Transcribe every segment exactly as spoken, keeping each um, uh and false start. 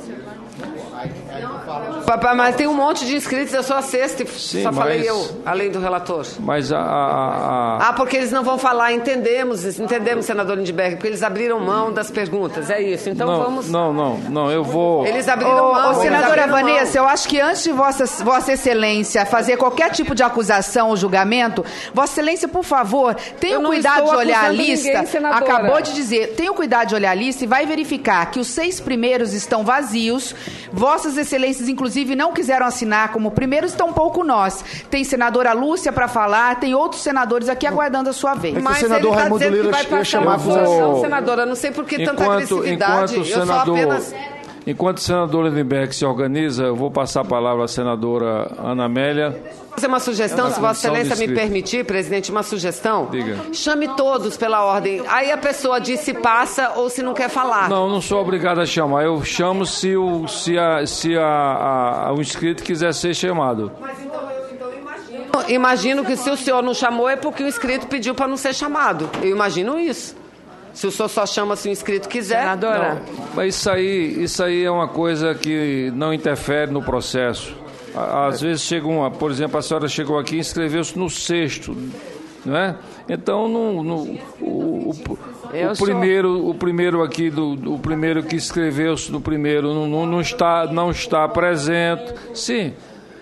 Mas tem um monte de inscritos, eu sou a sexta, Sim, só falei mas, eu, além do relator. Mas a, a, a... Ah, porque eles não vão falar, entendemos, entendemos, senador Lindbergh, porque eles abriram mão das perguntas, é isso. Então não, vamos... Não, não, não, eu vou... Eles abriram ô, mão. Ô, senadora Vanessa, mão. eu acho que antes de Vossa, Vossa Excelência fazer qualquer tipo de acusação ou julgamento, Vossa Excelência, por favor, tenha o cuidado de olhar a lista. Ninguém, acabou de dizer, tenha o cuidado de olhar a lista e vai verificar que os seis primeiros estão vazios. Vossas Excelências, inclusive, não quiseram assinar como primeiros, estão um pouco nós. Tem senadora Lúcia para falar, tem outros senadores aqui aguardando a sua vez. É que Mas o senador ele tá Raimundo dizendo Lira que vai ia chamar uma a acusação, senadora, não sei por que tanta enquanto, agressividade. enquanto o eu senador, só apenas... enquanto o senador Lindbergh se organiza, eu vou passar a palavra à senadora Ana Amélia. Vou fazer uma sugestão, se Vossa Excelência me permitir, presidente, uma sugestão. Diga. Chame todos pela ordem. Aí a pessoa diz se passa ou se não quer falar. Não, não sou obrigado a chamar. Eu chamo se o, se a, se a, a, a, o inscrito quiser ser chamado. Mas então eu, então eu imagino... Imagino que se o senhor não chamou é porque o inscrito pediu para não ser chamado. Eu imagino isso. Se o senhor só chama se o inscrito quiser. Senadora. Não, mas isso aí, isso aí é uma coisa que não interfere no processo. Às vezes chega uma, por exemplo, a senhora chegou aqui e inscreveu-se no sexto, não é? Então, no, no, o, o, o, primeiro, o primeiro aqui, do, o primeiro que inscreveu-se no primeiro não, não, está, não está presente. Sim.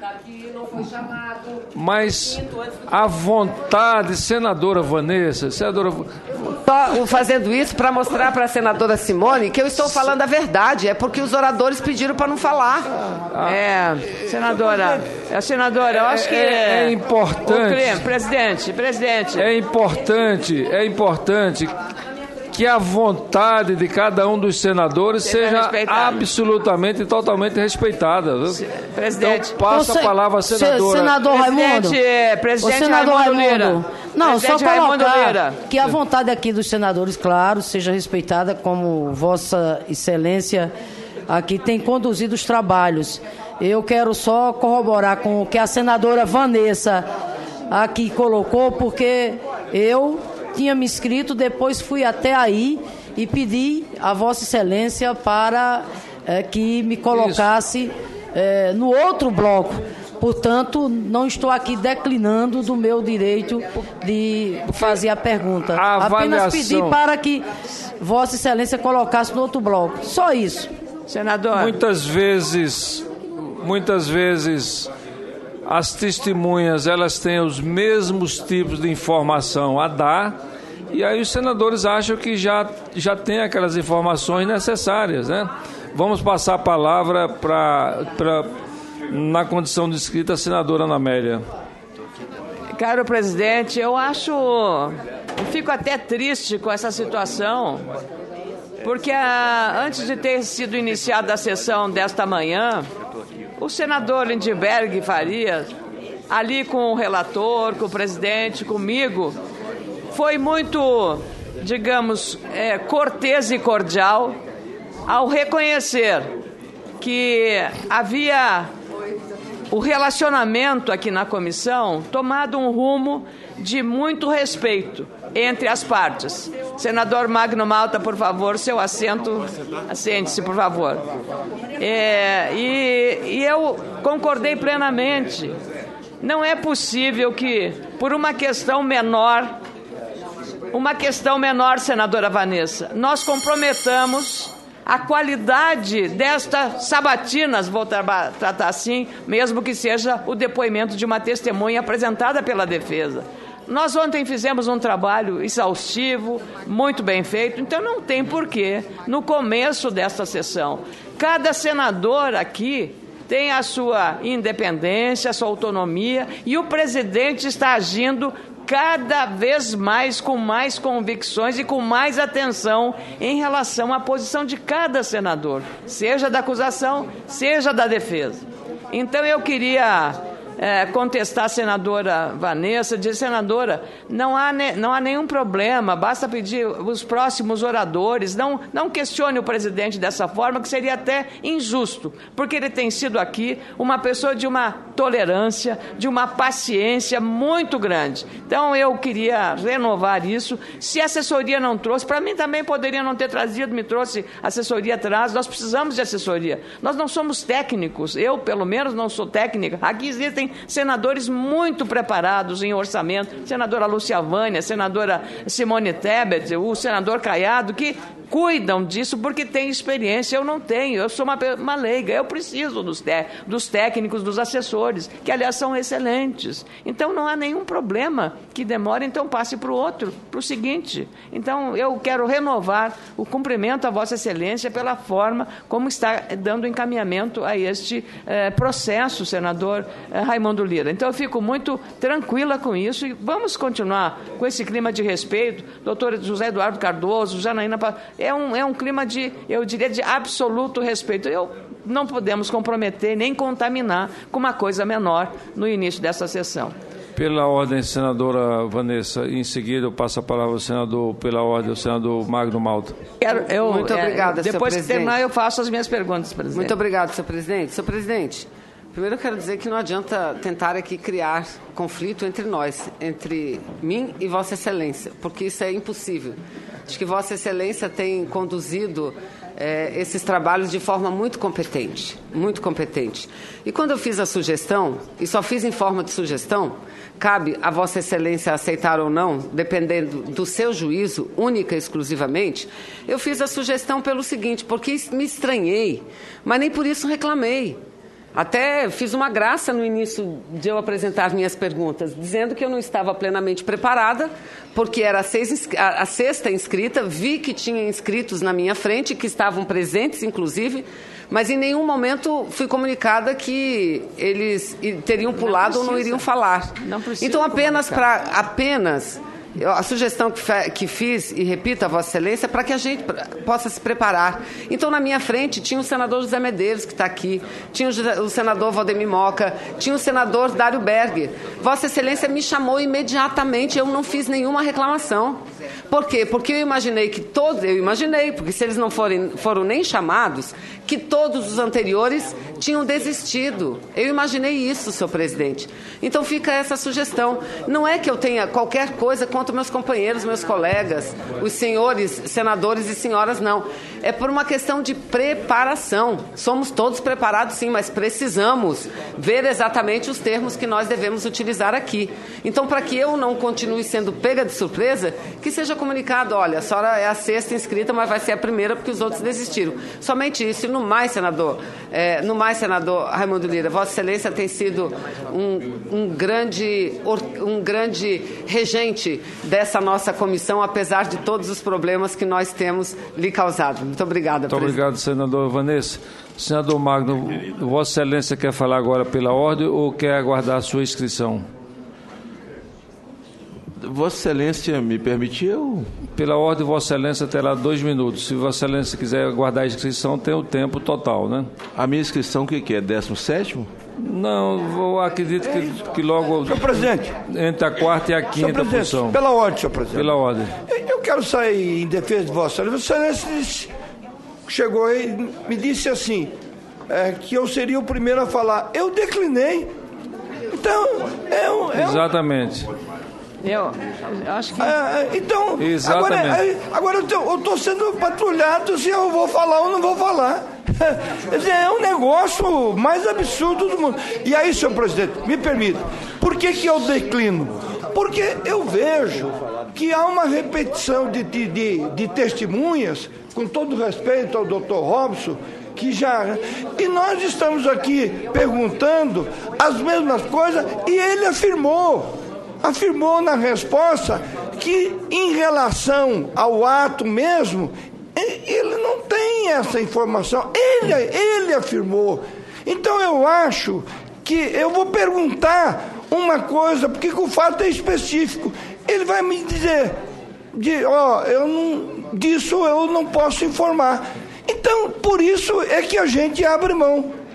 Mas a vontade, senadora Vanessa, senadora... Estou fazendo isso para mostrar para a senadora Simone que eu estou falando a verdade. É porque os oradores pediram para não falar. Ah, é, senadora, é, senadora, eu acho que... É, é importante... Crime, presidente, presidente... É importante, é importante... que a vontade de cada um dos senadores seja, seja absolutamente e totalmente respeitada. Presidente, então, passa a palavra à senadora. Senador Raimundo. Presidente, presidente senador Raimundo, Raimundo Lira. Não, presidente só Raimundo colocar Lira. que a vontade aqui dos senadores, claro, seja respeitada, como Vossa Excelência aqui tem conduzido os trabalhos. Eu quero só corroborar com o que a senadora Vanessa aqui colocou, porque eu... tinha me inscrito, depois fui até aí e pedi a Vossa Excelência para é, que me colocasse é, no outro bloco. Portanto, não estou aqui declinando do meu direito de fazer a pergunta. A Apenas avaliação... pedi para que Vossa Excelência colocasse no outro bloco. Só isso. Senador. Muitas vezes, muitas vezes... as testemunhas, elas têm os mesmos tipos de informação a dar, e aí os senadores acham que já, já tem aquelas informações necessárias, né? Vamos passar a palavra para, para na condição de inscrita, a senadora Ana Amélia. Caro presidente, eu acho... eu fico até triste com essa situação, porque a, antes de ter sido iniciada a sessão desta manhã... o senador Lindbergh Farias, ali com o relator, com o presidente, comigo, foi muito, digamos, é, cortês e cordial ao reconhecer que havia o relacionamento aqui na comissão tomado um rumo de muito respeito entre as partes. Senador Magno Malta, por favor, seu assento, assente-se, por favor. É, e, e eu concordei plenamente. Não é possível que, por uma questão menor, uma questão menor, senadora Vanessa, nós comprometamos a qualidade destas sabatinas, vou tra- tratar assim, mesmo que seja o depoimento de uma testemunha apresentada pela defesa. Nós ontem fizemos um trabalho exaustivo, muito bem feito, então não tem porquê, no começo desta sessão, cada senador aqui tem a sua independência, a sua autonomia, e o presidente está agindo cada vez mais, com mais convicções e com mais atenção em relação à posição de cada senador, seja da acusação, seja da defesa. Então eu queria é, contestar a senadora Vanessa, dizer, senadora, não há, ne, não há nenhum problema, basta pedir os próximos oradores, não, não questione o presidente dessa forma, que seria até injusto, porque ele tem sido aqui uma pessoa de uma tolerância, de uma paciência muito grande. Então, eu queria renovar isso. Se a assessoria não trouxe, para mim também poderia não ter trazido, me trouxe assessoria atrás, nós precisamos de assessoria. Nós não somos técnicos, eu, pelo menos, não sou técnica. Aqui existem senadores muito preparados em orçamento, senadora Lúcia Vânia, senadora Simone Tebet, o senador Caiado, que cuidam disso porque têm experiência. Eu não tenho, eu sou uma, uma leiga, eu preciso dos, te, dos técnicos, dos assessores, que, aliás, são excelentes. Então, não há nenhum problema que demore, então passe para o outro, para o seguinte. Então, eu quero renovar o cumprimento a Vossa Excelência pela forma como está dando encaminhamento a este eh, processo, senador eh, Raimundo Lira. Então, eu fico muito tranquila com isso e vamos continuar com esse clima de respeito. Doutor José Eduardo Cardoso, Janaína... É um, é um clima de, eu diria, de absoluto respeito. Eu não podemos comprometer nem contaminar com uma coisa menor no início dessa sessão. Pela ordem, senadora Vanessa, em seguida eu passo a palavra ao senador, pela ordem, ao senador Magno Malta. Quero, eu, Muito é, obrigada, senhor depois presidente. que terminar, eu faço as minhas perguntas, presidente. Muito obrigado, senhor presidente. Senhor presidente, primeiro eu quero dizer que não adianta tentar aqui criar conflito entre nós, entre mim e Vossa Excelência, porque isso é impossível. Acho que Vossa Excelência tem conduzido é, esses trabalhos de forma muito competente, muito competente. E quando eu fiz a sugestão, e só fiz em forma de sugestão, cabe a Vossa Excelência aceitar ou não, dependendo do seu juízo, única e exclusivamente, eu fiz a sugestão pelo seguinte, porque me estranhei, mas nem por isso reclamei. Até fiz uma graça no início de eu apresentar minhas perguntas, dizendo que eu não estava plenamente preparada, porque era a, seis, a, a sexta inscrita, vi que tinha inscritos na minha frente, que estavam presentes, inclusive, mas em nenhum momento fui comunicada que eles teriam pulado ou não iriam falar. Não precisa. Então, apenas para... apenas Eu, a sugestão que, fe, que fiz, e repito a Vossa Excelência, é para que a gente possa se preparar. Então, na minha frente, tinha o senador José Medeiros, que está aqui, tinha o, o senador Valdemir Moca, tinha o senador Dário Berger. Vossa Excelência me chamou imediatamente, eu não fiz nenhuma reclamação. Por quê? Porque eu imaginei que todos, eu imaginei, porque se eles não forem, foram nem chamados, que todos os anteriores tinham desistido. Eu imaginei isso, senhor presidente. Então fica essa sugestão. Não é que eu tenha qualquer coisa contra meus companheiros, meus colegas, os senhores senadores e senhoras, não. É por uma questão de preparação. Somos todos preparados, sim, mas precisamos ver exatamente os termos que nós devemos utilizar aqui. Então, para que eu não continue sendo pega de surpresa, que seja comunicado, olha, a senhora é a sexta inscrita, mas vai ser a primeira porque os outros desistiram. Somente isso. E no mais, senador, é, no mais, senador Raimundo Lira, Vossa Excelência tem sido um, um, grande, um grande regente dessa nossa comissão, apesar de todos os problemas que nós temos lhe causado. Muito obrigada, Muito presidente. Obrigado, senador Vanessa. Senador Magno, Vossa Excelência quer falar agora pela ordem ou quer aguardar a sua inscrição? Vossa Excelência me permitiu? Pela ordem, Vossa Excelência terá dois minutos. Se Vossa Excelência quiser aguardar a inscrição, tem o tempo total, né? A minha inscrição, o que, que é? décimo sétimo? Não, eu acredito que, que logo... Senhor presidente. Entre a quarta e a quinta posição. Pela ordem, senhor presidente. Pela ordem. Eu quero sair em defesa de Vossa Excelência. Vossa Excelência chegou aí e me disse assim, é, que eu seria o primeiro a falar. Eu declinei. Então, é um... É um... Exatamente. Eu, eu acho que... É, então, Exatamente. agora, agora eu estou sendo patrulhado se eu vou falar ou não vou falar. É um negócio mais absurdo do mundo. E aí, senhor presidente, me permita, por que que eu declino? Porque eu vejo que há uma repetição de, de, de, de testemunhas, com todo respeito ao doutor Robson, que já... E nós estamos aqui perguntando as mesmas coisas e ele afirmou... afirmou na resposta que, em relação ao ato mesmo, ele não tem essa informação. Ele, ele afirmou. Então, eu acho que eu vou perguntar uma coisa, porque o fato é específico. Ele vai me dizer, de, ó, eu não, disso eu não posso informar. Então, por isso é que a gente abre mão.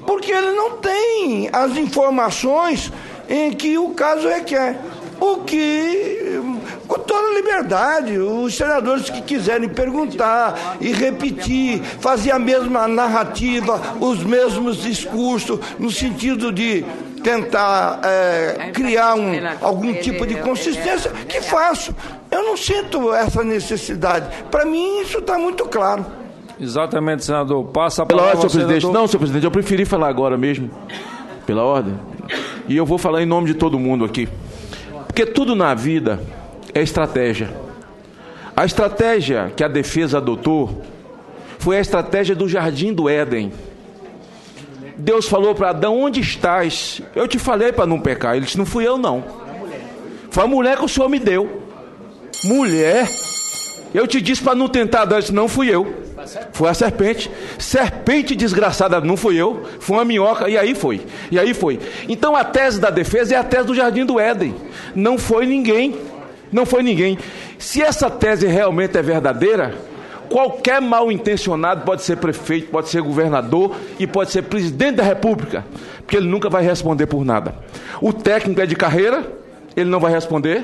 porque ele não tem as informações em que o caso requer. O que, com toda liberdade, os senadores que quiserem perguntar e repetir, fazer a mesma narrativa, os mesmos discursos, no sentido de tentar é, criar um, algum tipo de consistência, que faço. Eu não sinto essa necessidade. Para mim, isso está muito claro. Exatamente, senador. Passa a palavra. Pela ordem, senhor presidente. Senador. Não, senhor presidente, eu preferi falar agora mesmo, pela ordem. E eu vou falar em nome de todo mundo aqui. Porque tudo na vida é estratégia. A estratégia que a defesa adotou foi a estratégia do Jardim do Éden. Deus falou para Adão: onde estás? Eu te falei para não pecar. Ele disse: não fui eu, não. Foi a mulher que o Senhor me deu. Mulher? Eu te disse para não tentar Adão. Ele disse: não fui eu. Foi a serpente. Serpente desgraçada, não fui eu. Foi uma minhoca. E aí foi. E aí foi. Então a tese da defesa é a tese do Jardim do Éden. Não foi ninguém. Não foi ninguém. Se essa tese realmente é verdadeira, qualquer mal intencionado pode ser prefeito, pode ser governador e pode ser presidente da República, porque ele nunca vai responder por nada. O técnico é de carreira, ele não vai responder.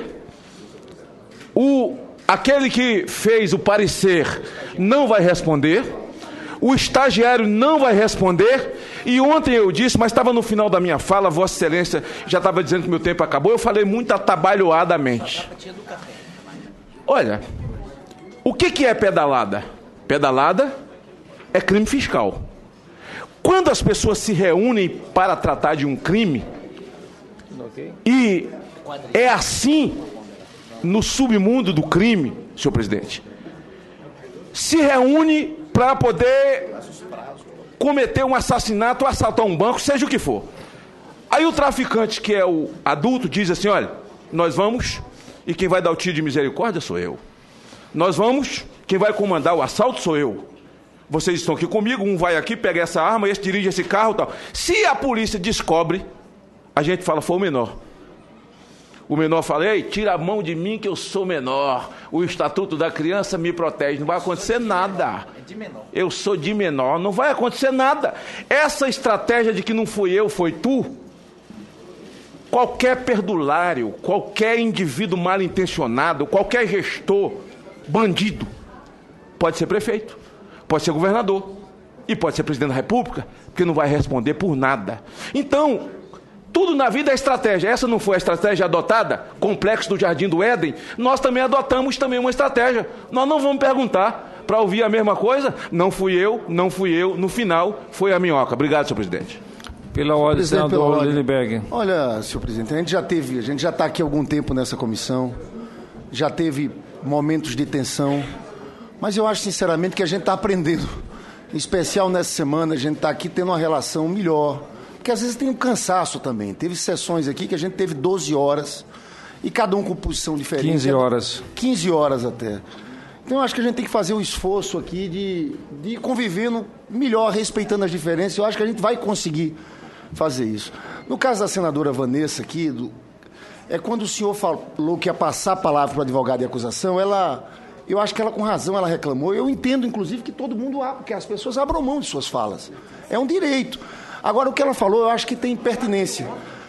O, aquele que fez o parecer não vai responder. O estagiário não vai responder. E ontem eu disse, mas estava no final da minha fala, Vossa Excelência já estava dizendo que meu tempo acabou, eu falei muito atabalhoadamente. Olha, o que, que é pedalada? Pedalada é crime fiscal. Quando as pessoas se reúnem para tratar de um crime, e é assim no submundo do crime, senhor presidente, se reúne para poder cometer um assassinato, assaltar um banco, seja o que for. Aí o traficante, que é o adulto, diz assim: olha, nós vamos, e quem vai dar o tiro de misericórdia sou eu. Nós vamos, quem vai comandar o assalto sou eu. Vocês estão aqui comigo, um vai aqui, pega essa arma, esse dirige esse carro e tal. Se a polícia descobre, a gente fala: foi o menor. O menor fala: ei, tira a mão de mim que eu sou menor. O Estatuto da Criança me protege. Não vai acontecer nada. Eu sou de menor, não vai acontecer nada. Essa estratégia de que não fui eu, foi tu, qualquer perdulário, qualquer indivíduo mal intencionado, qualquer gestor, bandido, pode ser prefeito, pode ser governador e pode ser presidente da República, porque não vai responder por nada. Então, tudo na vida é estratégia. Essa não foi a estratégia adotada? Complexo do Jardim do Éden. Nós também adotamos também uma estratégia. Nós não vamos perguntar para ouvir a mesma coisa. Não fui eu, não fui eu. No final, foi a minhoca. Obrigado, senhor presidente. Pela ordem, senador Lindbergh. Olha, senhor presidente, a gente já teve, a gente já está aqui há algum tempo nessa comissão, já teve momentos de tensão, mas eu acho sinceramente que a gente está aprendendo. Em especial nessa semana, a gente está aqui tendo uma relação melhor. Porque às vezes tem um cansaço também. Teve sessões aqui que a gente teve doze horas, e cada um com posição diferente. quinze horas. quinze horas até. Então, eu acho que a gente tem que fazer um esforço aqui de, de ir convivendo melhor, respeitando as diferenças. Eu acho que a gente vai conseguir fazer isso. No caso da senadora Vanessa aqui, do, é quando o senhor falou que ia passar a palavra para o advogado de acusação, ela, eu acho que ela com razão ela reclamou. Eu entendo, inclusive, que todo mundo, que as pessoas abram mão de suas falas. É um direito. Agora, o que ela falou, eu acho que tem pertinência.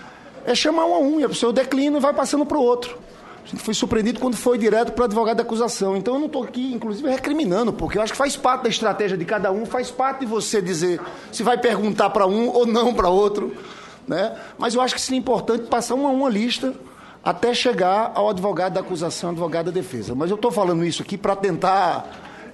É chamar um a um, e a pessoa declina e vai passando para o outro. A gente foi surpreendido quando foi direto para o advogado da acusação. Então, eu não estou aqui, inclusive, recriminando, porque eu acho que faz parte da estratégia de cada um, faz parte de você dizer se vai perguntar para um ou não para outro, né? Mas eu acho que seria importante passar uma a uma lista até chegar ao advogado da acusação, advogado da defesa. Mas eu estou falando isso aqui para tentar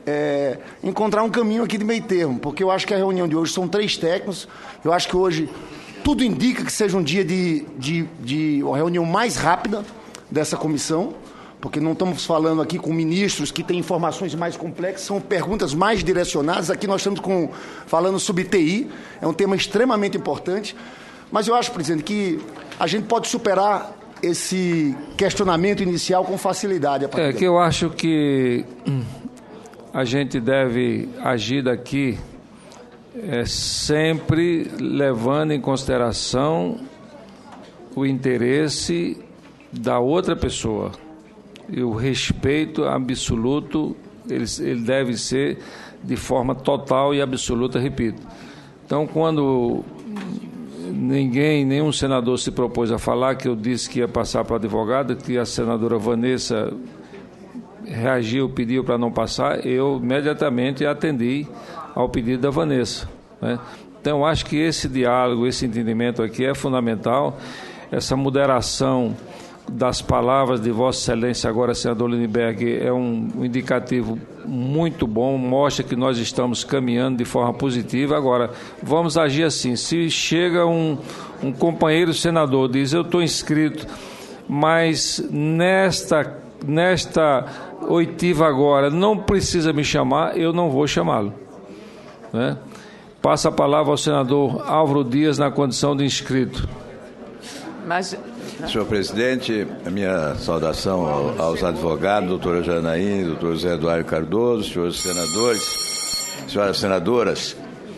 é, encontrar um caminho aqui de meio termo, porque eu acho que a reunião de hoje são três técnicos. Eu acho que hoje tudo indica que seja um dia de, de, de uma reunião mais rápida dessa comissão, porque não estamos falando aqui com ministros que têm informações mais complexas, são perguntas mais direcionadas. Aqui nós estamos com, falando sobre T I, é um tema extremamente importante, mas eu acho, presidente, que a gente pode superar esse questionamento inicial com facilidade. A é que eu acho que a gente deve agir daqui é, sempre levando em consideração o interesse da outra pessoa, e o respeito absoluto, ele, ele deve ser de forma total e absoluta, repito. Então, quando ninguém, nenhum senador se propôs a falar, que eu disse que ia passar para a advogada, que a senadora Vanessa reagiu, pediu para não passar, eu imediatamente atendi ao pedido da Vanessa, né? Então, acho que esse diálogo, esse entendimento aqui é fundamental, essa moderação das palavras de Vossa Excelência, agora, senador Lindbergh, é um indicativo muito bom, mostra que nós estamos caminhando de forma positiva. Agora, vamos agir assim, se chega um, um companheiro senador, diz, eu estou inscrito, mas nesta, nesta oitiva agora não precisa me chamar, eu não vou chamá-lo, né? Passa a palavra ao senador Álvaro Dias na condição de inscrito. Mas... Senhor presidente, a minha saudação aos advogados, doutora Janaína, doutor José Eduardo Cardoso, senhores senadores, senhoras senadoras.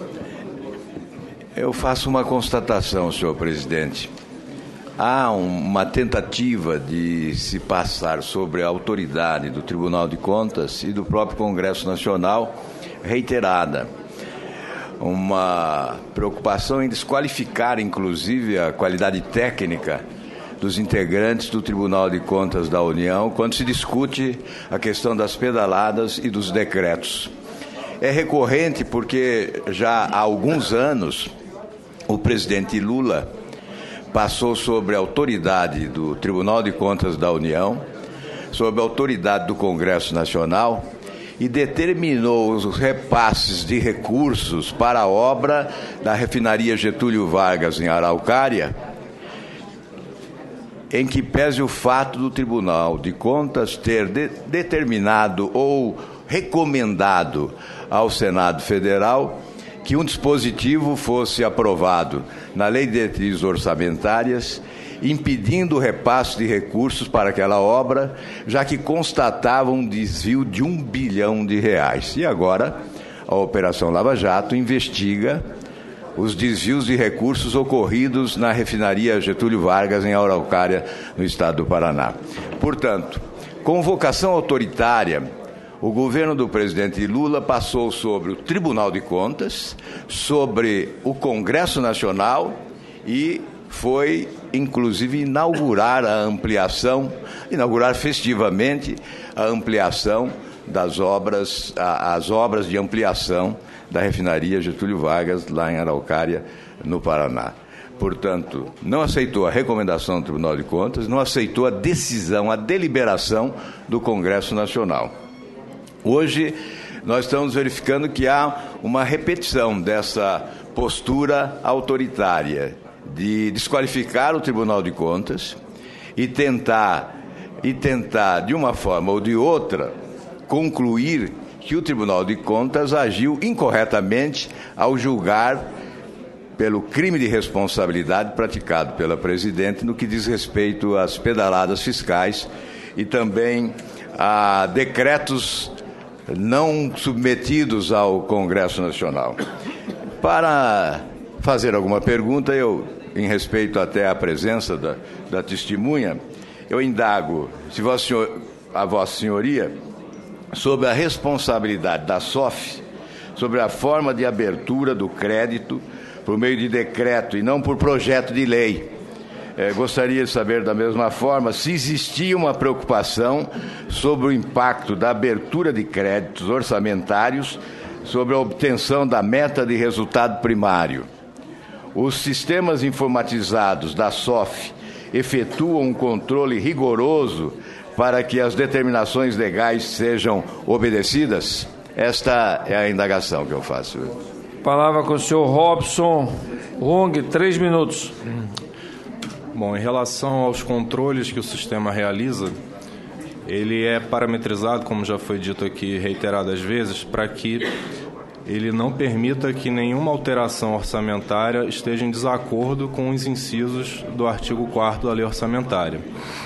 Eu faço uma constatação, senhor presidente. Há uma tentativa de se passar sobre a autoridade do Tribunal de Contas e do próprio Congresso Nacional reiterada. Uma preocupação em desqualificar, inclusive, a qualidade técnica dos integrantes do Tribunal de Contas da União quando se discute a questão das pedaladas e dos decretos. É recorrente porque já há alguns anos o presidente Lula passou sobre a autoridade do Tribunal de Contas da União, sob a autoridade do Congresso Nacional, e determinou os repasses de recursos para a obra da refinaria Getúlio Vargas em Araucária, em que pese o fato do Tribunal de Contas ter de, determinado ou recomendado ao Senado Federal que um dispositivo fosse aprovado na Lei de Diretrizes Orçamentárias, impedindo o repasse de recursos para aquela obra, já que constatava um desvio de um bilhão de reais. E agora, a Operação Lava Jato investiga os desvios de recursos ocorridos na refinaria Getúlio Vargas, em Araucária, no estado do Paraná. Portanto, com vocação autoritária, o governo do presidente Lula passou sobre o Tribunal de Contas, sobre o Congresso Nacional e foi, inclusive, inaugurar a ampliação, inaugurar festivamente a ampliação das obras, a, as obras de ampliação da refinaria Getúlio Vargas, lá em Araucária, no Paraná. Portanto, não aceitou a recomendação do Tribunal de Contas, não aceitou a decisão, a deliberação do Congresso Nacional. Hoje, nós estamos verificando que há uma repetição dessa postura autoritária de desqualificar o Tribunal de Contas e tentar, e tentar, de uma forma ou de outra, concluir que o Tribunal de Contas agiu incorretamente ao julgar pelo crime de responsabilidade praticado pela Presidente no que diz respeito às pedaladas fiscais e também a decretos não submetidos ao Congresso Nacional. Para fazer alguma pergunta, eu, em respeito até à presença da, da testemunha, eu indago se vossa senhor, a Vossa Senhoria, sobre a responsabilidade da S O F, sobre a forma de abertura do crédito por meio de decreto e não por projeto de lei. É, gostaria de saber, da mesma forma, se existia uma preocupação sobre o impacto da abertura de créditos orçamentários sobre a obtenção da meta de resultado primário. Os sistemas informatizados da S O F efetuam um controle rigoroso para que as determinações legais sejam obedecidas? Esta é a indagação que eu faço. Palavra com o senhor Robson Rong, três minutos. Bom, em relação aos controles que o sistema realiza, ele é parametrizado, como já foi dito aqui reiteradas vezes, para que ele não permita que nenhuma alteração orçamentária esteja em desacordo com os incisos do artigo quarto da Lei Orçamentária.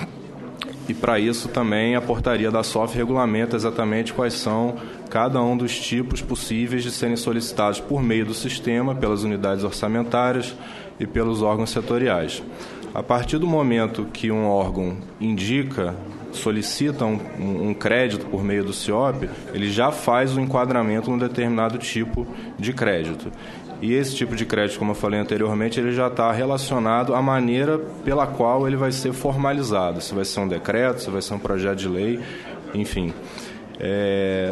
E, para isso, também a portaria da S O F regulamenta exatamente quais são cada um dos tipos possíveis de serem solicitados por meio do sistema, pelas unidades orçamentárias e pelos órgãos setoriais. A partir do momento que um órgão indica, solicita um, um crédito por meio do C I O P, ele já faz o enquadramento num determinado tipo de crédito. E esse tipo de crédito, como eu falei anteriormente, ele já está relacionado à maneira pela qual ele vai ser formalizado. Se vai ser um decreto, se vai ser um projeto de lei, enfim. É...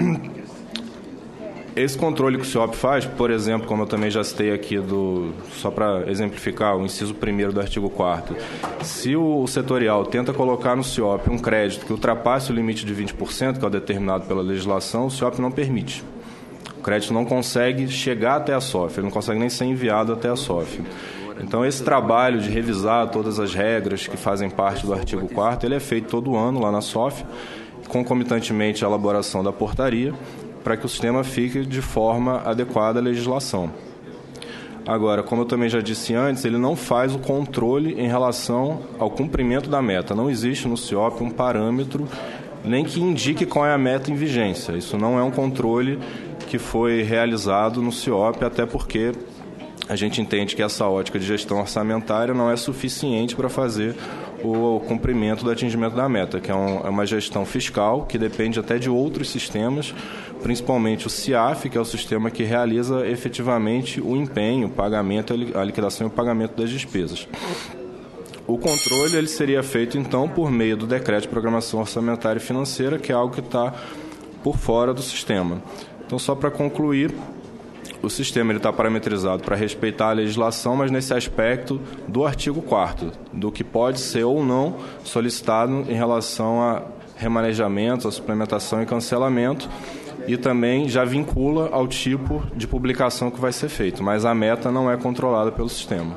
Esse controle que o CIOP faz, por exemplo, como eu também já citei aqui, do, só para exemplificar, o inciso primeiro do artigo quarto, se o setorial tenta colocar no CIOP um crédito que ultrapasse o limite de vinte por cento, que é o determinado pela legislação, o CIOP não permite. O crédito não consegue chegar até a S O F, ele não consegue nem ser enviado até a S O F. Então, esse trabalho de revisar todas as regras que fazem parte do artigo quarto, ele é feito todo ano lá na S O F, concomitantemente à elaboração da portaria, para que o sistema fique de forma adequada à legislação. Agora, como eu também já disse antes, ele não faz o controle em relação ao cumprimento da meta. Não existe no CIOP um parâmetro nem que indique qual é a meta em vigência. Isso não é um controle que foi realizado no CIOP, até porque a gente entende que essa ótica de gestão orçamentária não é suficiente para fazer o cumprimento do atingimento da meta, que é, um, é uma gestão fiscal que depende até de outros sistemas, principalmente o CIAF, que é o sistema que realiza efetivamente o empenho, o pagamento, a liquidação e o pagamento das despesas. O controle ele seria feito, então, por meio do decreto de programação orçamentária e financeira, que é algo que está por fora do sistema. Então, só para concluir, o sistema está parametrizado para respeitar a legislação, mas nesse aspecto do artigo quarto, do que pode ser ou não solicitado em relação a remanejamento, a suplementação e cancelamento, e também já vincula ao tipo de publicação que vai ser feito, mas a meta não é controlada pelo sistema.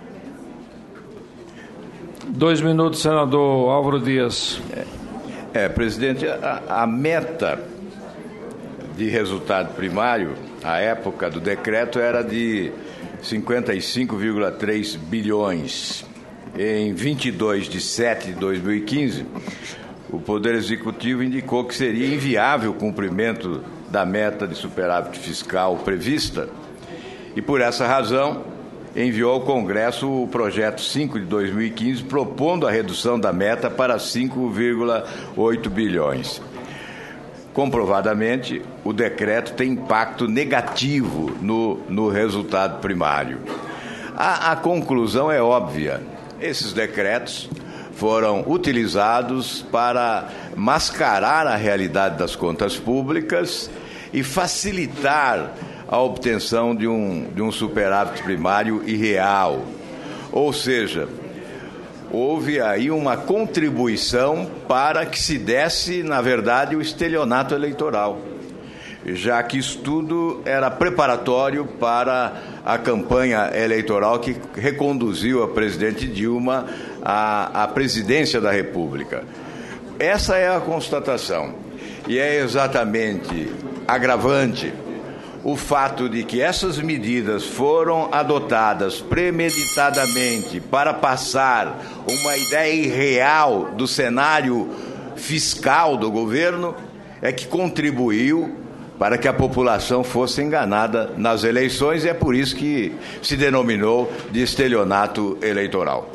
Dois minutos, senador Álvaro Dias. É, é presidente, a, a meta de resultado primário, a época do decreto, era de cinquenta e cinco vírgula três bilhões. Em vinte e dois de setembro de dois mil e quinze, o Poder Executivo indicou que seria inviável o cumprimento da meta de superávit fiscal prevista e, por essa razão, enviou ao Congresso o projeto cinco de dois mil e quinze, propondo a redução da meta para cinco vírgula oito bilhões. Comprovadamente, o decreto tem impacto negativo no, no resultado primário. A, a conclusão é óbvia. Esses decretos foram utilizados para mascarar a realidade das contas públicas e facilitar a obtenção de um, de um superávit primário irreal. Ou seja, houve aí uma contribuição para que se desse, na verdade, o estelionato eleitoral, já que isso tudo era preparatório para a campanha eleitoral que reconduziu a presidente Dilma à, à presidência da República. Essa é a constatação. E é exatamente agravante o fato de que essas medidas foram adotadas premeditadamente para passar uma ideia irreal do cenário fiscal do governo, é que contribuiu para que a população fosse enganada nas eleições, e é por isso que se denominou de estelionato eleitoral.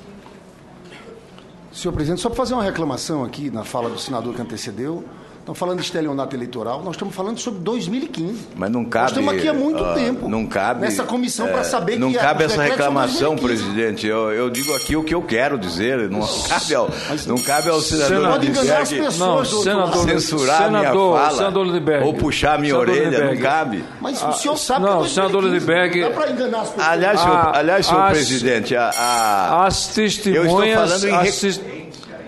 Senhor presidente, só para fazer uma reclamação aqui na fala do senador que antecedeu. Estamos falando de estelionato eleitoral, nós estamos falando sobre dois mil e quinze. Mas não cabe... Nós estamos aqui há muito uh, tempo. Não cabe... Nessa comissão é, para saber não que... Não cabe essa reclamação, presidente. Eu, eu digo aqui o que eu quero dizer. Não cabe ao, não cabe ao senador Lindenberg não, senador, censurar senador, minha fala senador Lindenberg, ou puxar minha orelha. Lindenberg. Não cabe. Mas o senhor sabe não, que... Senador Lindenberg... Não dá para enganar as pessoas. Aliás, senhor, a, aliás, senhor as, presidente, a, a, as testemunhas... Eu estou falando em... As,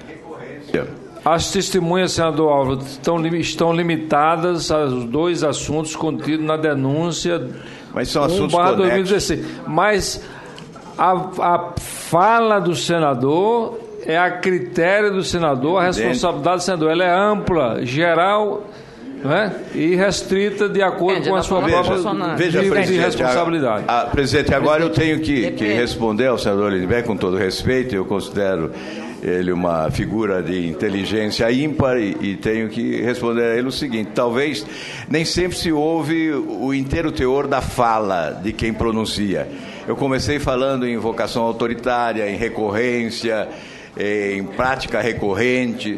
As testemunhas, senador Álvaro, estão, estão limitadas aos dois assuntos contidos na denúncia. Mas são assuntos um barra dois mil e conexos. dezesseis. Mas a, a fala do senador é a critério do senador, a responsabilidade do senador. Ela é ampla, geral, não é? E restrita de acordo é, com a sua própria veja, nível presidente, de responsabilidade. A, a, presidente, agora eu tenho que, que responder ao senador Lindenberg, com todo respeito. Eu considero ele uma figura de inteligência ímpar e, e tenho que responder a ele o seguinte: talvez nem sempre se ouve o inteiro teor da fala de quem pronuncia. Eu comecei falando em invocação autoritária, em recorrência, em prática recorrente,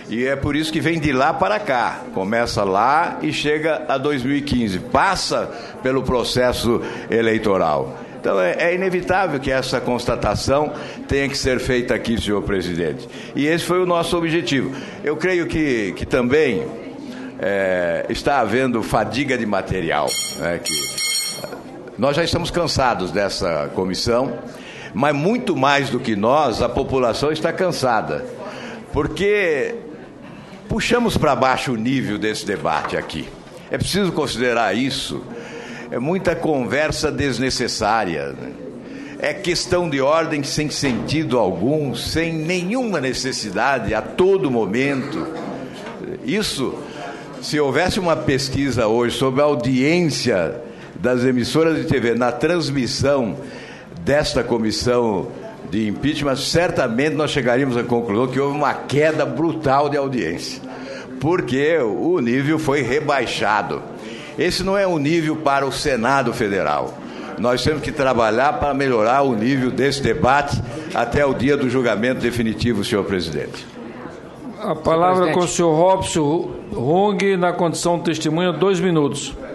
E é por isso que vem de lá para cá. Começa lá e chega a dois mil e quinze. Passa pelo processo eleitoral. Então é, é inevitável que essa constatação tenha que ser feita aqui, senhor presidente. E esse foi o nosso objetivo. Eu creio que, que também é, está havendo fadiga de material. Né, que nós já estamos cansados dessa comissão, mas muito mais do que nós, a população está cansada. Porque puxamos para baixo o nível desse debate aqui. É preciso considerar isso. É muita conversa desnecessária, né? É questão de ordem sem sentido algum, sem nenhuma necessidade a todo momento. Isso, se houvesse uma pesquisa hoje sobre a audiência das emissoras de T V na transmissão desta comissão de impeachment, certamente nós chegaríamos à conclusão que houve uma queda brutal de audiência, porque o nível foi rebaixado. Esse não é um nível para o Senado Federal. Nós temos que trabalhar para melhorar o nível desse debate até o dia do julgamento definitivo, senhor presidente. A palavra com o senhor Robson Rung, na condição de testemunha, dois minutos.